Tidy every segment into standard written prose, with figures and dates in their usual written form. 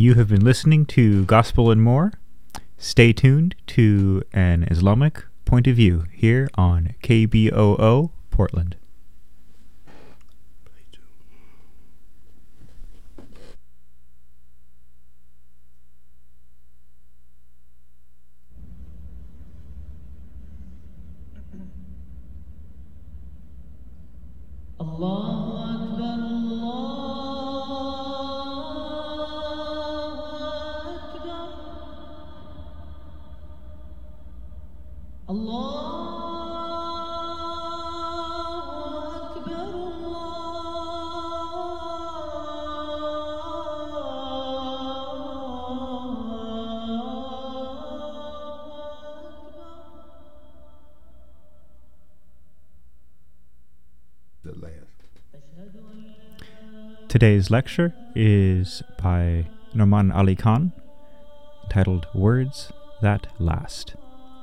You have been listening to Gospel and More. Stay tuned to an Islamic point of view here on KBOO Portland. Today's lecture is by Nouman Ali Khan, titled Words That Last.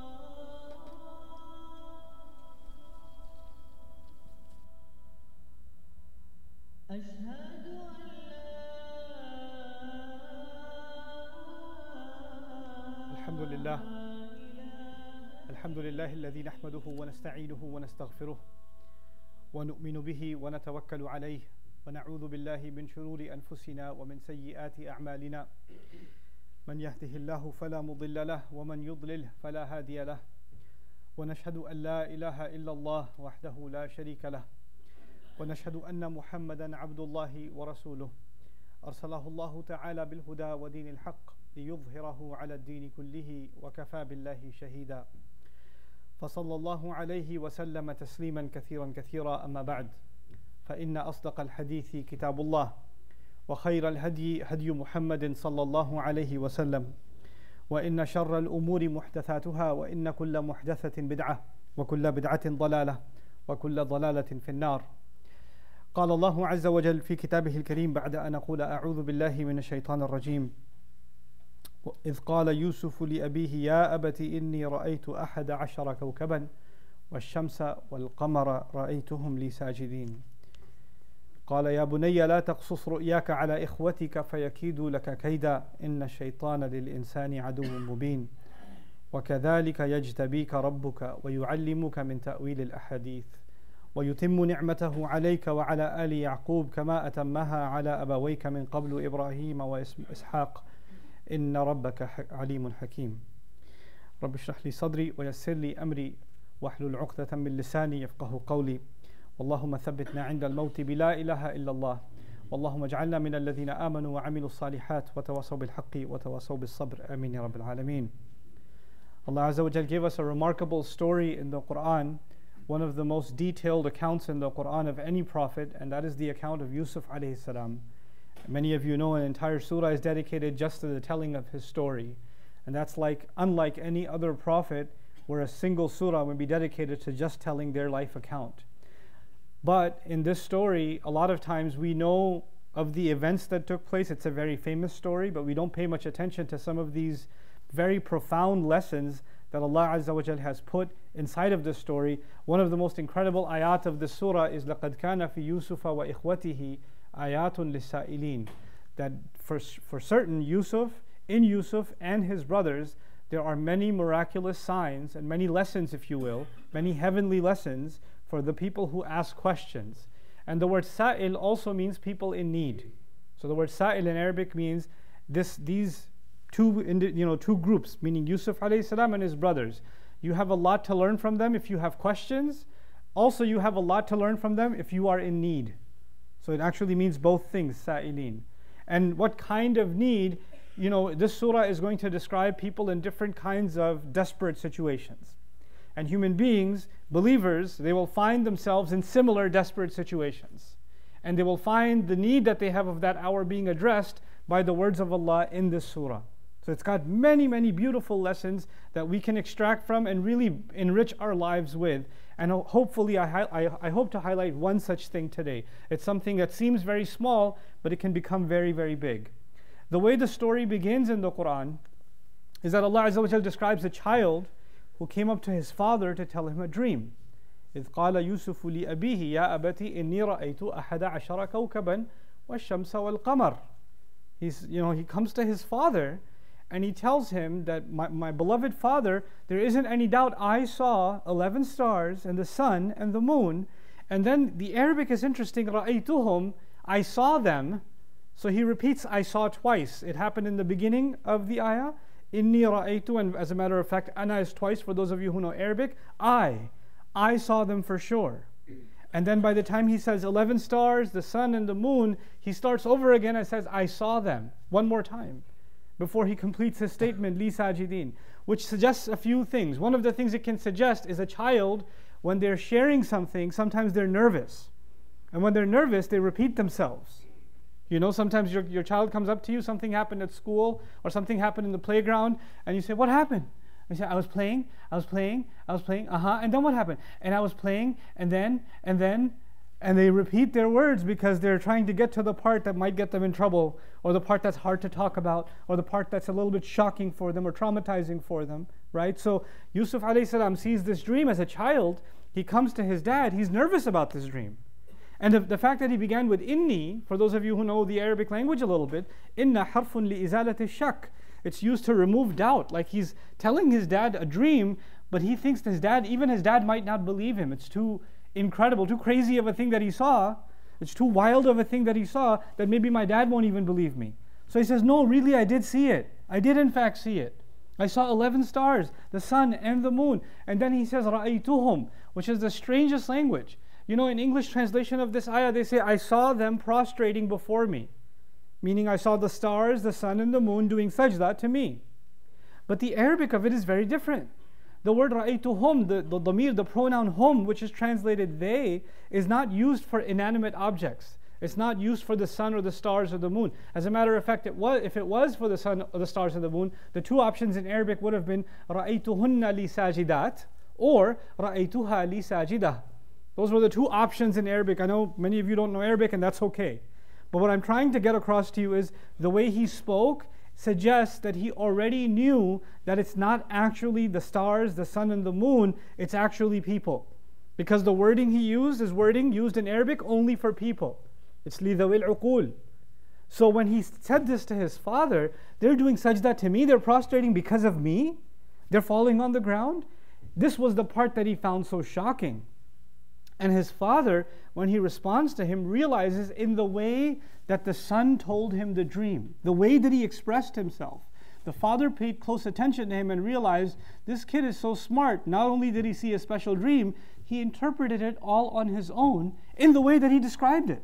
الحمد لله الذي نحمده ونستعينه ونستغفره ونؤمن به ونتوكل عليه ونعوذ بالله من شرور أنفسنا ومن سيئات أعمالنا من يهده الله فلا مضل له ومن يضلل فلا هادي له ونشهد أن لا إله إلا الله وحده لا شريك له ونشهد أن محمدا عبد الله ورسوله أرسله الله تعالى بالهدى ودين الحق ليظهره على الدين كله وكفى بالله شهيدا فصلى الله عليه وسلم تسليما كثيرا كثيرا أما بعد فإن أصدق الحديث كتاب الله وخير الهدي هدي محمد صلى الله عليه وسلم وإن شر الأمور محدثاتها وإن كل محدثة بدعة وكل بدعة ضلالة وكل ضلالة في النار. قال الله عز وجل في كتابه الكريم بعد أن أقول أعوذ بالله من الشيطان الرجيم: إذ قال يوسف لأبيه يا أبت إني رأيت 11 كوكبا والشمس والقمر رأيتهم لي ساجدين. قال يا بني لا تقصص رؤياك على إخوتك فيكيدوا لك كيدا إن الشيطان للإنسان عدو مبين وكذلك يجتبيك ربك ويعلمك من تأويل الأحاديث ويتم نعمته عليك وعلى آل يعقوب كما أتمها على أبويك من قبل إبراهيم وإسحاق إن ربك عليم حكيم. رب اشرح لي صدري ويسر لي أمري واحلل عقدة من لساني يفقه قولي. اللهم ثبتنا عند الموت بلا إله إلا الله واللهم اجعلنا من الذين آمنوا وعملوا الصالحات وتواصوا بالحق وتواصوا بالصبر آمين يا رب العالمين. Allah Azza wa Jal gave us a remarkable story in the Quran, one of the most detailed accounts in the Quran of any prophet, and that is the account of Yusuf alayhi salam. Many of you know an entire surah is dedicated just to the telling of his story, and that's unlike any other prophet where a single surah would be dedicated to just telling their life account. But in this story, a lot of times we know of the events that took place. It's a very famous story, but we don't pay much attention to some of these very profound lessons that Allah Azza wa Jal has put inside of this story. One of the most incredible ayat of this surah is لَقَدْ كَانَ فِي يُوسُفَ وَإِخْوَتِهِ آيَاتٌ لِلسَّائِلِينَ. That for certain, in Yusuf and his brothers, there are many miraculous signs and many lessons, if you will, many heavenly lessons for the people who ask questions. And the word sa'il also means people in need. So the word sa'il in Arabic means these two groups, meaning Yusuf alayhi salam and his brothers. You have a lot to learn from them if you have questions. Also, you have a lot to learn from them if you are in need. So it actually means both things, sa'ilin. And what kind of need? This surah is going to describe people in different kinds of desperate situations. And human beings, believers, they will find themselves in similar desperate situations. And they will find the need that they have of that hour being addressed by the words of Allah in this surah. So it's got many, many beautiful lessons that we can extract from and really enrich our lives with. And hopefully, I hope to highlight one such thing today. It's something that seems very small, but it can become very, very big. The way the story begins in the Quran is that Allah Azza wa Jal describes a child who came up to his father to tell him a dream. إذ قال يوسف لأبيه يا أبت إني رأيت 11 كوكبا والشمس والقمر. He comes to his father and he tells him that my beloved father, there isn't any doubt I saw 11 stars and the sun and the moon. And then the Arabic is interesting, رَأَيْتُهُمْ, I saw them. So he repeats I saw twice. It happened in the beginning of the ayah. Inni ra'aytu, and as a matter of fact, ana is twice for those of you who know Arabic. I saw them for sure. And then by the time he says 11 stars, the sun and the moon, he starts over again and says, I saw them, one more time, before he completes his statement, li sajidin, which suggests a few things. One of the things it can suggest is a child, when they're sharing something, sometimes they're nervous. And when they're nervous, they repeat themselves. Sometimes your child comes up to you, something happened at school, or something happened in the playground, and you say, what happened? And you say, I was playing, and then what happened? And I was playing, and then, and they repeat their words because they're trying to get to the part that might get them in trouble, or the part that's hard to talk about, or the part that's a little bit shocking for them or traumatizing for them, right? So Yusuf alayhi salam sees this dream as a child. He comes to his dad, he's nervous about this dream. And the fact that he began with inni, for those of you who know the Arabic language a little bit, inna harfun li izalati shak. It's used to remove doubt. Like he's telling his dad a dream, but he thinks even his dad might not believe him. It's too incredible, too crazy of a thing that he saw. It's too wild of a thing that he saw that maybe my dad won't even believe me. So he says, no, really, I did see it. I did in fact see it. I saw 11 stars, the sun and the moon. And then he says, ra'aytuhum, which is the strangest language. In English translation of this ayah, they say, I saw them prostrating before me. Meaning I saw the stars, the sun, and the moon doing sajda to me. But the Arabic of it is very different. The word ra'aytuhum, the dhamir, the pronoun hum, which is translated they, is not used for inanimate objects. It's not used for the sun or the stars or the moon. As a matter of fact, if it was for the sun or the stars or the moon, the two options in Arabic would have been ra'aytuhunna li sajidat or ra'aytuha li sajidah. Those were the two options in Arabic. I know many of you don't know Arabic, and that's okay. But what I'm trying to get across to you is the way he spoke suggests that he already knew that it's not actually the stars, the sun, and the moon, it's actually people. Because the wording he used is wording used in Arabic only for people. It's li dhawil uqul. So when he said this to his father, they're doing sajda to me, they're prostrating because of me, they're falling on the ground. This was the part that he found so shocking. And his father, when he responds to him, realizes in the way that the son told him the dream, the way that he expressed himself, the father paid close attention to him and realized this kid is so smart. Not only did he see a special dream, he interpreted it all on his own in the way that he described it.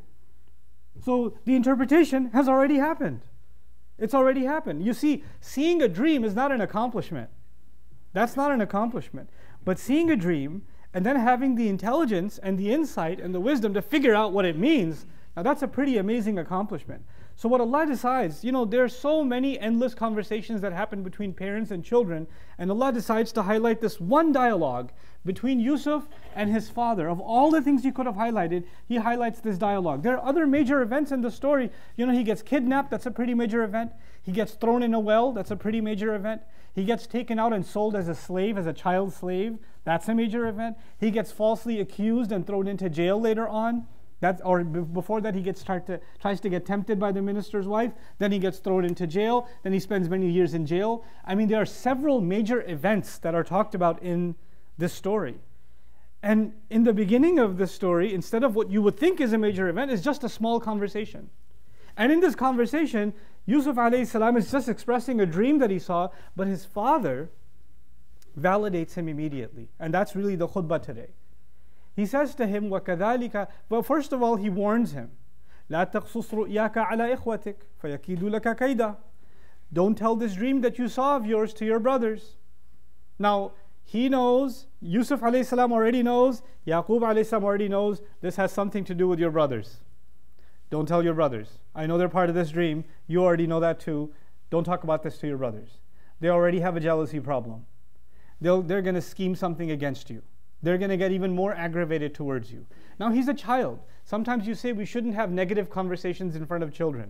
So the interpretation has already happened. It's already happened. You see, seeing a dream is not an accomplishment. That's not an accomplishment. But seeing a dream and then having the intelligence and the insight and the wisdom to figure out what it means, now that's a pretty amazing accomplishment. So what Allah decides, there are so many endless conversations that happen between parents and children, and Allah decides to highlight this one dialogue between Yusuf and his father. Of all the things he could have highlighted, he highlights this dialogue. There are other major events in the story. He gets kidnapped, that's a pretty major event. He gets thrown in a well, that's a pretty major event. He gets taken out and sold as a slave, as a child slave. That's a major event. He gets falsely accused and thrown into jail later on. Before that, he tries to get tempted by the minister's wife. Then he gets thrown into jail. Then he spends many years in jail. There are several major events that are talked about in this story. And in the beginning of the story, instead of what you would think is a major event, is just a small conversation. And in this conversation, Yusuf alayhi salam is just expressing a dream that he saw, but his father validates him immediately. And that's really the khutbah today. He says to him, وَكَذَلِكَ, but first of all, he warns him, لَا تَقْصُصْ رُؤْيَاكَ عَلَى إِخْوَتِكَ فَيَكِيدُ لَكَ كَيْدًا. Don't tell this dream that you saw of yours to your brothers. Now, he knows, Yusuf alayhi salam already knows, Yaqub alayhi salam already knows, this has something to do with your brothers. Don't tell your brothers. I know they're part of this dream. You already know that too. Don't talk about this to your brothers. They already have a jealousy problem. They're going to scheme something against you. They're going to get even more aggravated towards you. Now he's a child. Sometimes you say we shouldn't have negative conversations in front of children.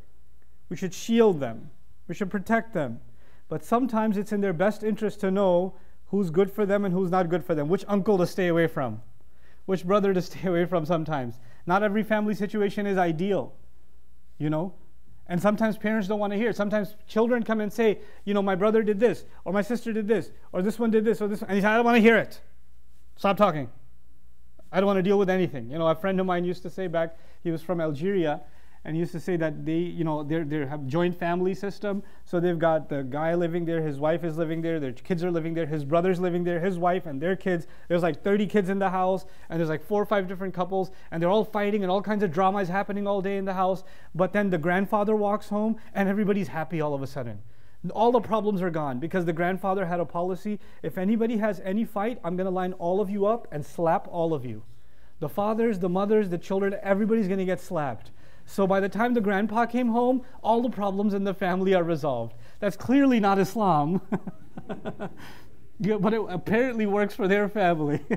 We should shield them. We should protect them. But sometimes it's in their best interest to know who's good for them and who's not good for them. Which uncle to stay away from. Which brother to stay away from sometimes. Not every family situation is ideal. And sometimes parents don't want to hear it. Sometimes children come and say, my brother did this, or my sister did this, or this one did this, or this one. And he said, I don't want to hear it. Stop talking. I don't want to deal with anything. A friend of mine used to say back, he was from Algeria, and he used to say that they have joint family system. So they've got the guy living there, his wife is living there, their kids are living there, his brother's living there, his wife and their kids. There's like 30 kids in the house, and there's like 4 or 5 different couples, and they're all fighting, and all kinds of drama is happening all day in the house. But then the grandfather walks home, and everybody's happy all of a sudden. All the problems are gone because the grandfather had a policy: if anybody has any fight, I'm going to line all of you up and slap all of you. The fathers, the mothers, the children, everybody's going to get slapped. So by the time the grandpa came home, all the problems in the family are resolved. That's clearly not Islam. But it apparently works for their family.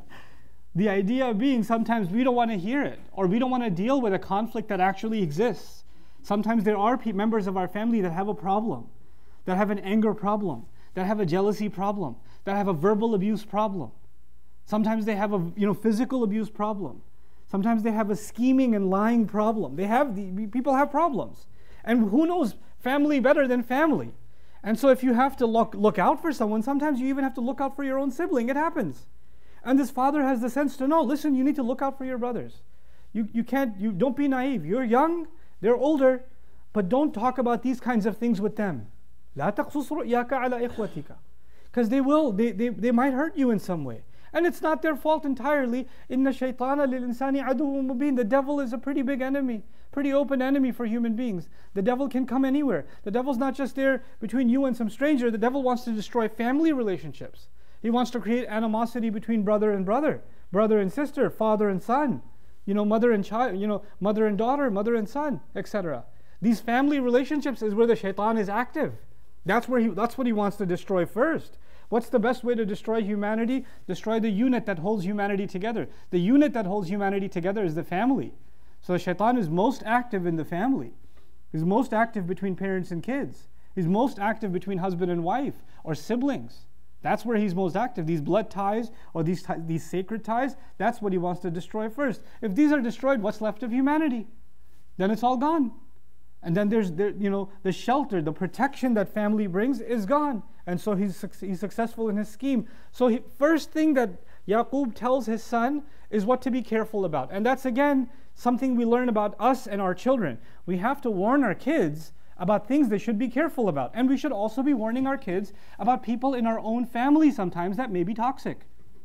The idea being, sometimes we don't want to hear it, or we don't want to deal with a conflict that actually exists. Sometimes there are members of our family that have a problem, that have an anger problem, that have a jealousy problem, that have a verbal abuse problem. Sometimes they have a physical abuse problem. Sometimes they have a scheming and lying problem. People have problems. And who knows family better than family? And so if you have to look out for someone, sometimes you even have to look out for your own sibling. It happens. And this father has the sense to know, listen, you need to look out for your brothers. You don't be naive. You're young, they're older, but don't talk about these kinds of things with them. لا تقصص رؤياك على إخوتك. Because they might hurt you in some way. And it's not their fault entirely. إِنَّ الشَّيْطَانَ لِلْإِنسَانِ عَدُوٌّ مُبِينٌ. The devil is a pretty big enemy, pretty open enemy for human beings. The devil can come anywhere. The devil's not just there between you and some stranger. The devil wants to destroy family relationships. He wants to create animosity between brother and brother, brother and sister, father and son, mother and child, mother and daughter, mother and son, etc. These family relationships is where the shaitan is active. That's what he wants to destroy first. What's the best way to destroy humanity? Destroy the unit that holds humanity together. The unit that holds humanity together is the family. So the shaitan is most active in the family. He's most active between parents and kids. He's most active between husband and wife or siblings. That's where he's most active. These blood ties or these sacred ties, that's what he wants to destroy first. If these are destroyed, what's left of humanity? Then it's all gone. And then there's the shelter, the protection that family brings is gone. And so he's successful in his scheme. So first thing that Yaqub tells his son is what to be careful about. And that's again something we learn about us and our children. We have to warn our kids about things they should be careful about. And we should also be warning our kids about people in our own family sometimes that may be toxic.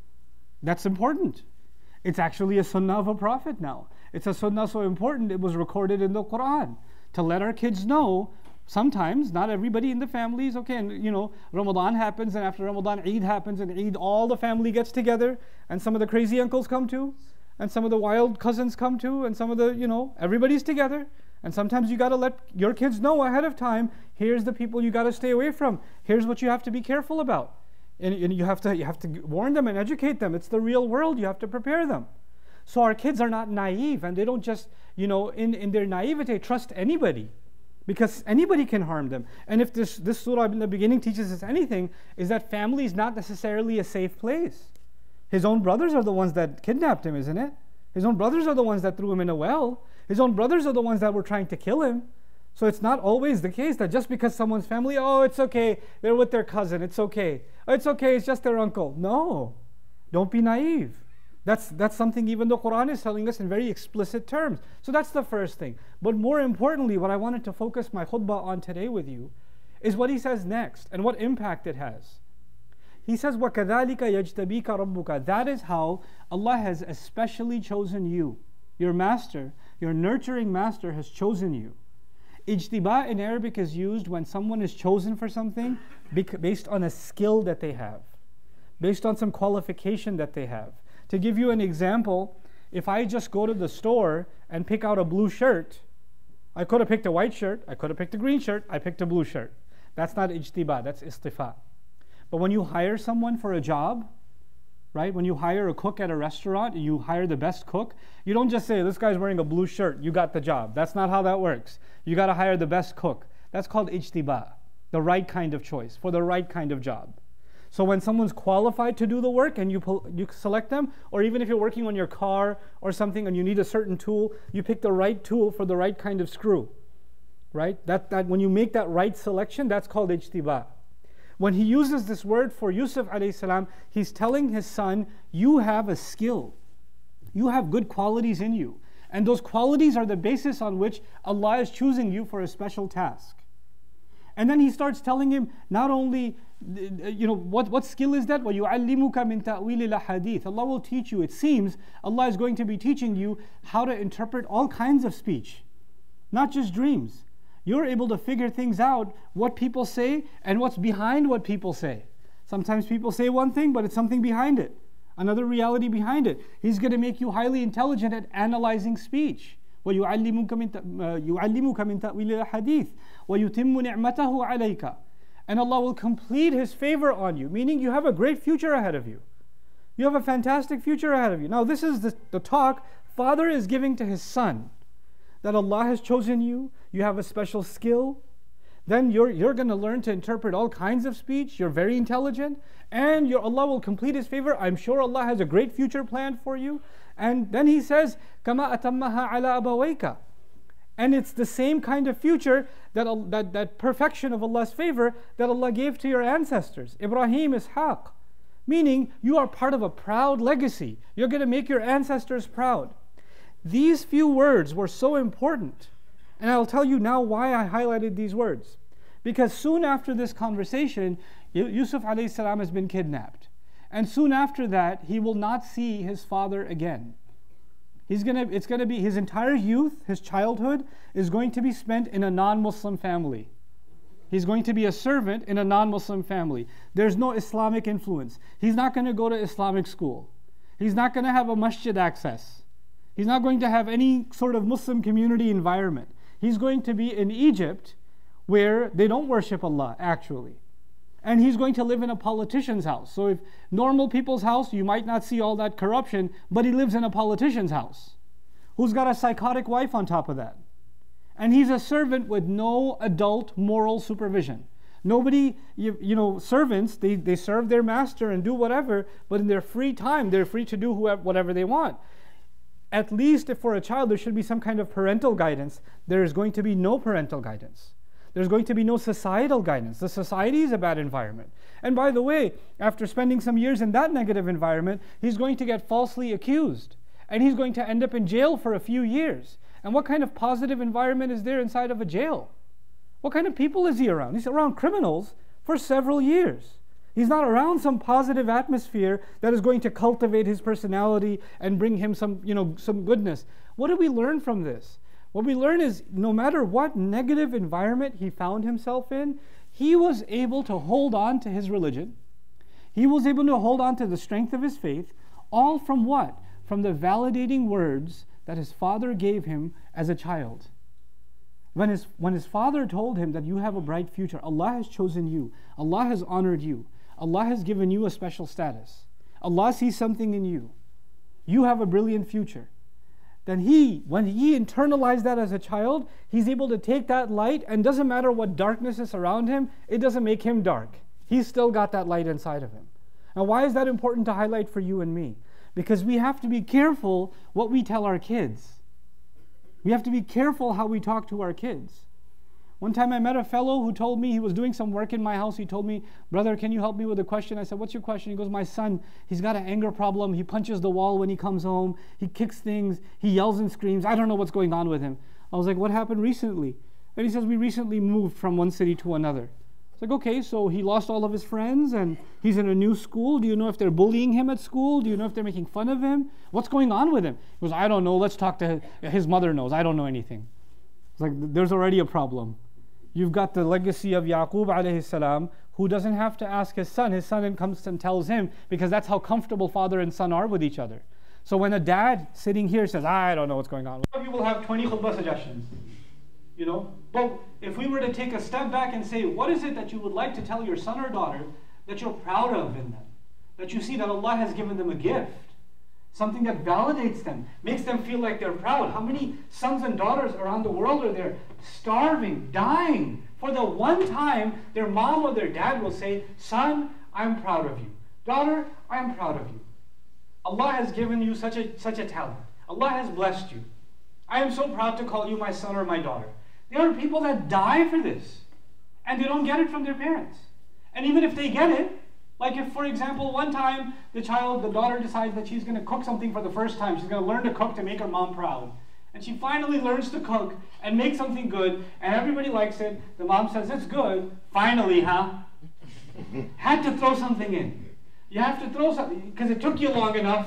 That's important. It's actually a sunnah of a prophet now. It's a sunnah so important it was recorded in the Quran. To let our kids know, sometimes, not everybody in the family is okay. And Ramadan happens, and after Ramadan, Eid happens, and Eid, all the family gets together, and some of the crazy uncles come too, and some of the wild cousins come too, and some of the, everybody's together. And sometimes you got to let your kids know ahead of time, here's the people you got to stay away from. Here's what you have to be careful about. And you have to warn them and educate them. It's the real world. You have to prepare them. So our kids are not naive, and they don't just, in their naivete, trust anybody, because anybody can harm them. And if this surah in the beginning teaches us anything, is that family is not necessarily a safe place. His own brothers are the ones that kidnapped him, isn't it? His own brothers are the ones that threw him in a well. His own brothers are the ones that were trying to kill him. So it's not always the case that just because someone's family, oh, it's okay, they're with their cousin, it's okay. Oh, it's okay, it's just their uncle. No, don't be naive. That's something even the Quran is telling us in very explicit terms. So that's the first thing. But more importantly, what I wanted to focus my khutbah on today with you is what he says next and what impact it has. He says, وَكَذَلِكَ يَجْتَبِيكَ رَبُّكَ. That is how Allah has especially chosen you. Your master, your nurturing master has chosen you. Ijtiba in Arabic is used when someone is chosen for something based on a skill that they have, based on some qualification that they have. To give you an example, if I just go to the store and pick out a blue shirt, I could have picked a white shirt, I could have picked a green shirt, I picked a blue shirt. That's not ijtiba, that's istifa. But when you hire someone for a job, right? When you hire a cook at a restaurant, you hire the best cook, you don't just say, this guy's wearing a blue shirt, you got the job. That's not how that works. You got to hire the best cook. That's called ijtiba, the right kind of choice, for the right kind of job. So when someone's qualified to do the work and you select them, or even if you're working on your car or something and you need a certain tool, you pick the right tool for the right kind of screw. right? That when you make that right selection, that's called ijtiba. When he uses this word for Yusuf alayhi salam, he's telling his son, you have a skill. You have good qualities in you. And those qualities are the basis on which Allah is choosing you for a special task. And then he starts telling him not only, what skill is that? وَيُعَلِّمُكَ مِن تَأْوِيلِ الْأَحَادِيثِ. Allah will teach you. It seems Allah is going to be teaching you how to interpret all kinds of speech, not just dreams. You're able to figure things out, what people say and what's behind what people say. Sometimes people say one thing, but it's something behind it, another reality behind it. He's going to make you highly intelligent at analyzing speech. وَيُعَلِّمُكَ مِن تَأْوِيلِ الْأَحَادِيثِ وَيُتِمُّ نِعْمَتَهُ عَلَيْكَ. And Allah will complete His favor on you, meaning you have a great future ahead of you. You have a fantastic future ahead of you. Now this is the talk father is giving to his son, that Allah has chosen you, you have a special skill, then you're going to learn to interpret all kinds of speech, you're very intelligent, and Allah will complete His favor. I'm sure Allah has a great future planned for you. And then He says, كَمَا أَتَمَّهَا عَلَى أَبَوَيْكَ. And it's the same kind of future, that perfection of Allah's favor that Allah gave to your ancestors, Ibrahim, Ishaq. Meaning, you are part of a proud legacy. You're going to make your ancestors proud. These few words were so important. And I'll tell you now why I highlighted these words. Because soon after this conversation, Yusuf alayhi salam has been kidnapped. And soon after that, he will not see his father again. It's going to be his entire youth, his childhood, is going to be spent in a non-Muslim family. He's going to be a servant in a non-Muslim family. There's no Islamic influence. He's not going to go to Islamic school. He's not going to have a masjid access. He's not going to have any sort of Muslim community environment. He's going to be in Egypt, where they don't worship Allah, actually. And he's going to live in a politician's house. So if normal people's house, you might not see all that corruption, but he lives in a politician's house, who's got a psychotic wife on top of that. And he's a servant with no adult moral supervision. Nobody, servants, they serve their master and do whatever, but in their free time, they're free to do whatever they want. At least if for a child there should be some kind of parental guidance, there is going to be no parental guidance. There's going to be no societal guidance. The society is a bad environment. And by the way, after spending some years in that negative environment, he's going to get falsely accused. And he's going to end up in jail for a few years. And what kind of positive environment is there inside of a jail? What kind of people is he around? He's around criminals for several years. He's not around some positive atmosphere that is going to cultivate his personality and bring him some goodness. What do we learn from this? What we learn is no matter what negative environment he found himself in, he was able to hold on to his religion. He was able to hold on to the strength of his faith, all from what? From the validating words that his father gave him as a child. When his father told him that you have a bright future, Allah has chosen you, Allah has honored you, Allah has given you a special status, Allah sees something in you, you have a brilliant future. Then when he internalized that as a child, he's able to take that light, and doesn't matter what darkness is around him, it doesn't make him dark. He's still got that light inside of him. Now why is that important to highlight for you and me? Because we have to be careful what we tell our kids. We have to be careful how we talk to our kids. One time I met a fellow who told me he was doing some work in my house. He told me, "Brother, can you help me with a question?" I said, "What's your question?" He goes, "My son, he's got an anger problem. He punches the wall when he comes home. He kicks things. He yells and screams. I don't know what's going on with him." I was like, "What happened recently?" And he says, "We recently moved from one city to another." It's like, "Okay, so he lost all of his friends and he's in a new school. Do you know if they're bullying him at school? Do you know if they're making fun of him? What's going on with him?" He goes, "I don't know. Let's talk to his mother knows. I don't know anything." It's like, there's already a problem. You've got the legacy of Yaqub alayhi salam, who doesn't have to ask his son. His son comes and tells him, because that's how comfortable father and son are with each other. So when a dad sitting here says, "I don't know what's going on," some of you will have 20 khutbah suggestions. But if we were to take a step back and say, what is it that you would like to tell your son or daughter that you're proud of in them? That you see that Allah has given them a gift. Something that validates them, makes them feel like they're proud. How many sons and daughters around the world are there starving, dying, for the one time their mom or their dad will say, "Son, I'm proud of you. Daughter, I'm proud of you. Allah has given you such a talent. Allah has blessed you. I am so proud to call you my son or my daughter." There are people that die for this, and they don't get it from their parents. And even if they get it, like if, for example, one time the daughter decides that she's going to cook something for the first time, she's going to learn to cook to make her mom proud. And she finally learns to cook and make something good, and everybody likes it. The mom says, it's good. Finally, huh? Had to throw something in. You have to throw something, because it took you long enough.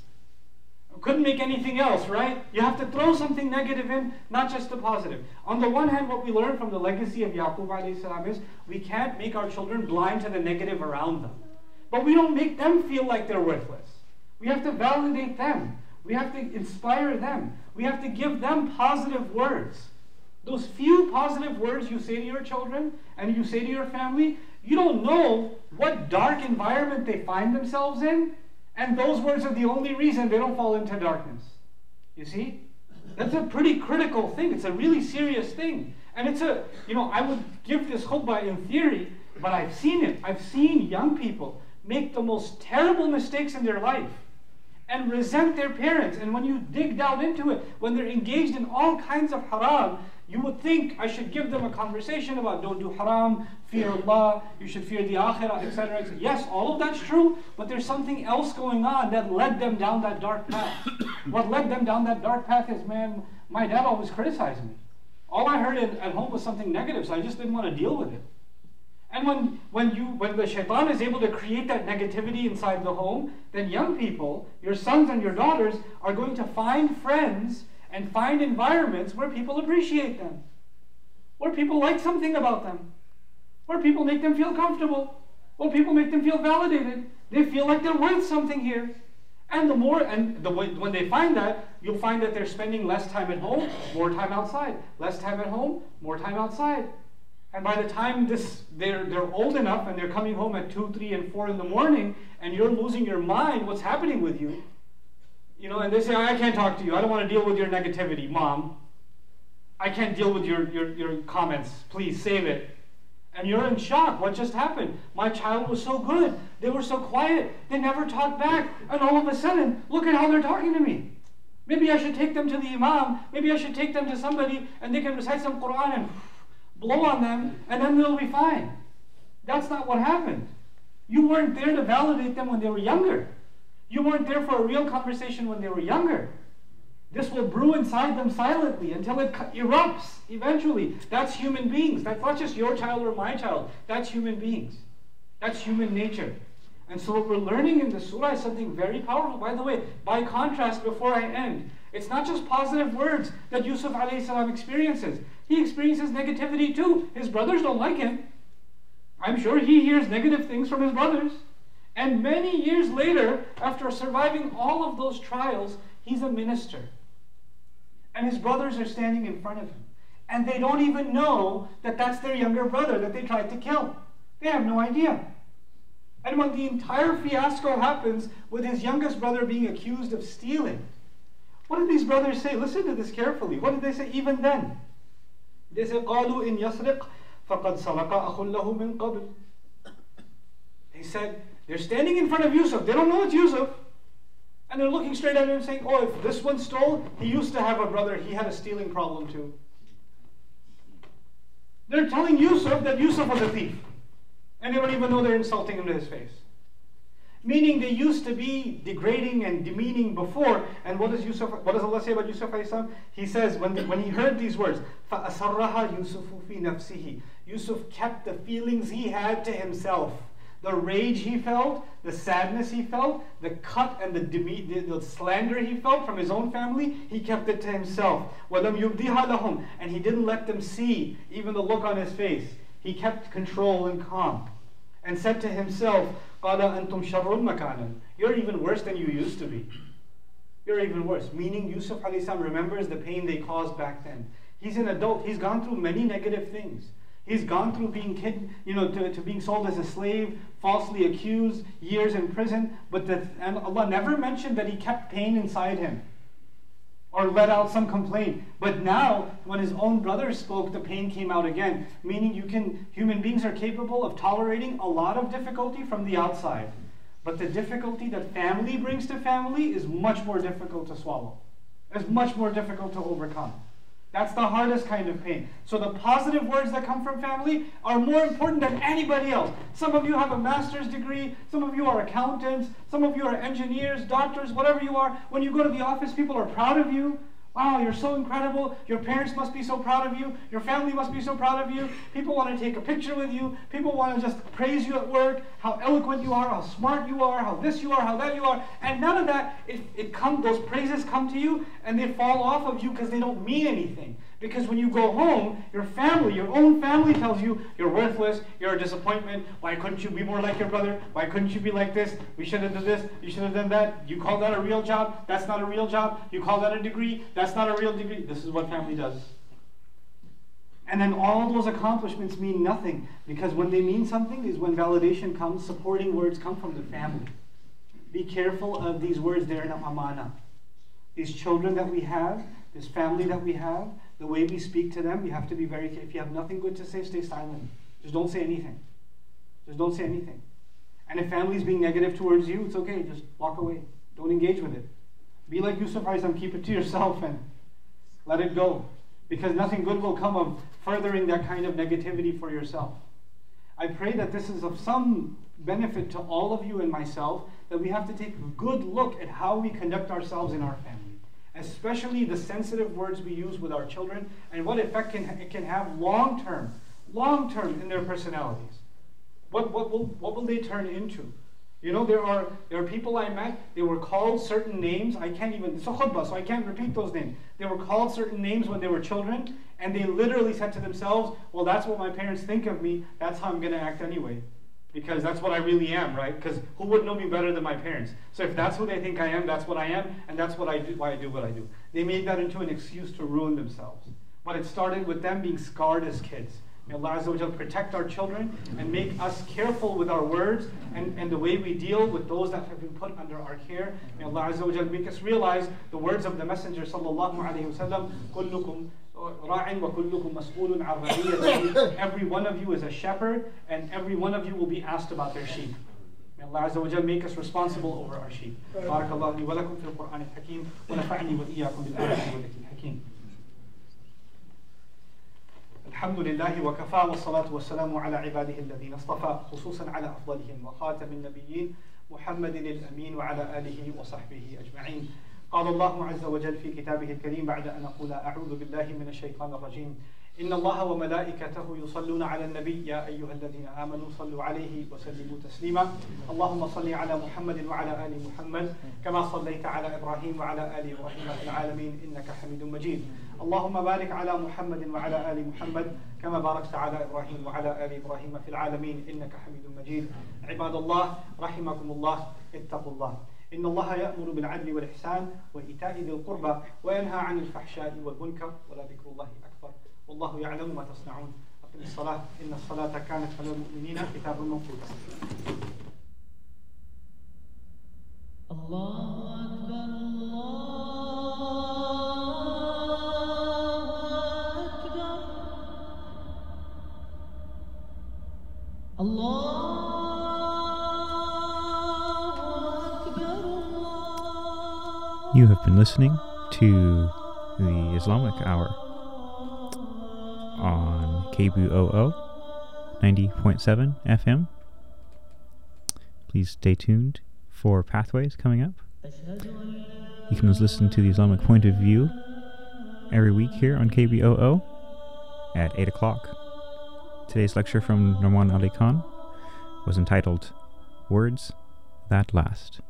Couldn't make anything else, right? You have to throw something negative in, not just the positive. On the one hand, what we learn from the legacy of Yaqub alayhi salam is we can't make our children blind to the negative around them. But we don't make them feel like they're worthless. We have to validate them. We have to inspire them. We have to give them positive words. Those few positive words you say to your children and you say to your family, you don't know what dark environment they find themselves in. And those words are the only reason they don't fall into darkness. You see? That's a pretty critical thing. It's a really serious thing. And it's I would give this khutbah in theory, but I've seen it. I've seen young people make the most terrible mistakes in their life and resent their parents. And when you dig down into it, when they're engaged in all kinds of haram, you would think I should give them a conversation about don't do haram, fear Allah, you should fear the akhirah, etc. etc. Yes, all of that's true, but there's something else going on that led them down that dark path. What led them down that dark path is, man, my dad always criticized me. All I heard at home was something negative, so I just didn't want to deal with it. And when the shaitan is able to create that negativity inside the home, then young people, your sons and your daughters, are going to find friends and find environments where people appreciate them, where people like something about them, where people make them feel comfortable, where people make them feel validated. They feel like they're worth something here. And when they find that, you'll find that they're spending less time at home, more time outside. Less time at home, more time outside. And by the time they're old enough and they're coming home at 2, 3, and 4 in the morning, and you're losing your mind, what's happening with you? And they say, I can't talk to you. I don't want to deal with your negativity, Mom. I can't deal with your comments. Please, save it. And you're in shock. What just happened? My child was so good. They were so quiet. They never talked back. And all of a sudden, look at how they're talking to me. Maybe I should take them to the Imam. Maybe I should take them to somebody and they can recite some Quran and blow on them, and then they'll be fine. That's not what happened. You weren't there to validate them when they were younger. You weren't there for a real conversation when they were younger. This will brew inside them silently until it erupts eventually. That's human beings. That's not just your child or my child. That's human beings. That's human nature. And so what we're learning in the surah is something very powerful. By the way, by contrast, before I end, it's not just positive words that Yusuf alayhi salam experiences. He experiences negativity too. His brothers don't like him. I'm sure he hears negative things from his brothers. And many years later, after surviving all of those trials, he's a minister. And his brothers are standing in front of him. And they don't even know that that's their younger brother that they tried to kill. They have no idea. And when the entire fiasco happens with his youngest brother being accused of stealing, what did these brothers say? Listen to this carefully. What did they say even then? They said, قَالُوا إِنْ يَسْرِقْ فَقَدْ سَرَقَ أَخٌ لَهُ مِنْ قَبْلِ. They said, they're standing in front of Yusuf. They don't know it's Yusuf. And they're looking straight at him and saying, oh, if this one stole, he used to have a brother. He had a stealing problem too. They're telling Yusuf that Yusuf was a thief. And they don't even know they're insulting him to his face. Meaning they used to be degrading and demeaning before. And what does Allah say about Yusuf alayhi salam? He says, when he heard these words, فَأَسَرَّهَا يُوسُفُ فِي نَفْسِهِ. Yusuf kept the feelings he had to himself. The rage he felt, the sadness he felt, the cut and the slander he felt from his own family, he kept it to himself. وَلَمْ يُبْدِهَا لَهُمْ. And he didn't let them see even the look on his face. He kept control and calm. And said to himself, قَالَ أَنْتُمْ شَرٌ مَكَانًا. You're even worse than you used to be. You're even worse. Meaning Yusuf alayhi salam remembers the pain they caused back then. He's an adult. He's gone through many negative things. He's gone through being to being sold as a slave, falsely accused, years in prison. And Allah never mentioned that he kept pain inside him or let out some complaint. But now, when his own brothers spoke, the pain came out again. Meaning human beings are capable of tolerating a lot of difficulty from the outside. But the difficulty that family brings to family is much more difficult to swallow. It's much more difficult to overcome. That's the hardest kind of pain. So the positive words that come from family are more important than anybody else. Some of you have a master's degree, some of you are accountants, some of you are engineers, doctors, whatever you are. When you go to the office, people are proud of you. Wow, you're so incredible. Your parents must be so proud of you. Your family must be so proud of you. People want to take a picture with you. People want to just praise you at work, how eloquent you are, how smart you are, how this you are, how that you are. And none of that, those praises come to you and they fall off of you because they don't mean anything. Because when you go home, your family, your own family tells you you're worthless, you're a disappointment, why couldn't you be more like your brother? Why couldn't you be like this? We should have done this, you should have done that. You call that a real job? That's not a real job. You call that a degree? That's not a real degree. This is what family does. And then all those accomplishments mean nothing, because when they mean something is when validation comes, supporting words come from the family. Be careful of these words, they're an amana. These children that we have, this family that we have, the way we speak to them, you have to be very careful. If you have nothing good to say, stay silent. Just don't say anything. Just don't say anything. And if family is being negative towards you, it's okay. Just walk away. Don't engage with it. Be like Yusuf Aizam, keep it to yourself and let it go. Because nothing good will come of furthering that kind of negativity for yourself. I pray that this is of some benefit to all of you and myself, that we have to take a good look at how we conduct ourselves in our family. Especially the sensitive words we use with our children and what effect it can have long-term in their personalities. What will they turn into? You know, there are people I met, they were called certain names. It's a khutbah, so I can't repeat those names. They were called certain names when they were children, and they literally said to themselves, well, that's what my parents think of me, that's how I'm going to act anyway. Because that's what I really am, right? Because who would know me better than my parents? So if that's who they think I am, that's what I am, and that's what I do, why I do what I do. They made that into an excuse to ruin themselves. But it started with them being scarred as kids. May Allah Azza wa Jal protect our children and make us careful with our words and the way we deal with those that have been put under our care. May Allah Azza wa Jal make us realize the words of the Messenger sallallahu alayhi wa sallam, كُلُّكُمْ رَاعٍ وَكُلُّكُمْ مَسْئُولٌ عَنْ رَعِيَّتِهِ. Every one of you is a shepherd, and every one of you will be asked about their sheep. May Allah Azza wa Jal make us responsible over our sheep. بارك الله لي ولكم في القرآن الحكيم ونفعني وإياكم بالآيات والذكر الحكيم. الحمد لله وكفى والصلاة والسلام على عباده الذين اصطفى خصوصا على أفضلهم وخاتم النبيين محمد الأمين وعلى آله وصحبه أجمعين. قال الله عز وجل في كتابه الكريم بعد أن أقول أعوذ بالله من الشيطان الرجيم إن الله وملائكته يصلون على النبي يا أيها الذين آمنوا صلوا عليه وسلموا تسليما اللهم صل على محمد وعلى آل محمد كما صليت على إبراهيم وعلى آل إبراهيم في العالمين إنك حميد مجيد اللهم بارك على محمد وعلى آل محمد كما باركت على إبراهيم وعلى آل إبراهيم في العالمين إنك حميد مجيد عباد الله رحمكم الله اتقوا الله إن الله يأمر بالعدل والإحسان وإيتاء ذي القربى وينهى عن الفحشاء والمنكر ولذكر الله أكبر والله يعلم ما تصنعون أقم الصلاة إن الصلاة كانت على المؤمنين كتابا موقوتا الله أكبر الله أكبر الله You have been listening to the Islamic Hour on KBOO 90.7 FM. Please stay tuned for Pathways coming up. You can listen to the Islamic Point of View every week here on KBOO at 8 o'clock. Today's lecture from Nouman Ali Khan was entitled Words That Last.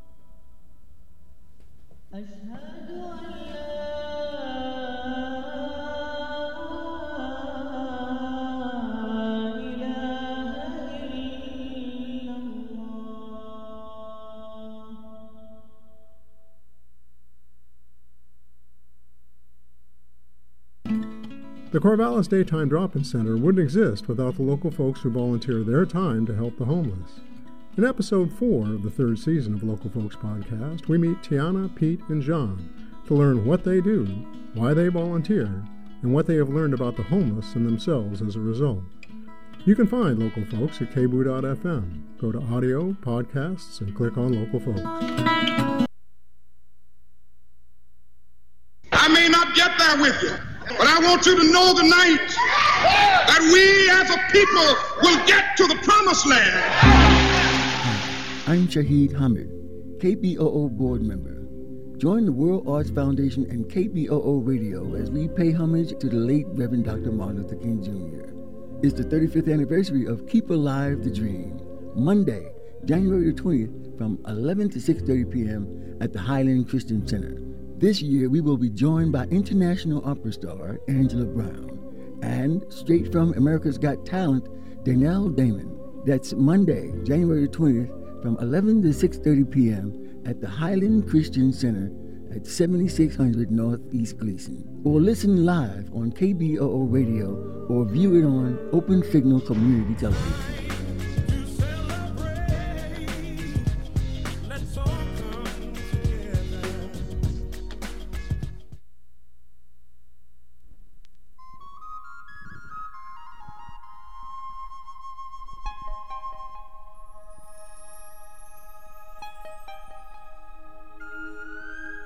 The Corvallis Daytime Drop-In Center wouldn't exist without the local folks who volunteer their time to help the homeless. In episode 4 of the 3rd season of Local Folks Podcast, we meet Tiana, Pete, and John to learn what they do, why they volunteer, and what they have learned about the homeless and themselves as a result. You can find Local Folks at kboo.fm. Go to audio, podcasts, and click on Local Folks. I may not get there with you, But I want you to know tonight that we as a people will get to the promised land. I'm Shahid Hamid, KBOO board member. Join the World Arts Foundation and KBOO Radio as we pay homage to the late Reverend Dr. Martin Luther King Jr. It's the 35th anniversary of Keep Alive the Dream, Monday, January the 20th from 11 to 6:30 p.m. at the Highland Christian Center. This year we will be joined by international opera star Angela Brown and straight from America's Got Talent, Danelle Damon. That's Monday, January the 20th from 11 to 6:30 p.m. at the Highland Christian Center at 7600 Northeast Gleason. Or listen live on KBOO Radio or view it on Open Signal Community Television.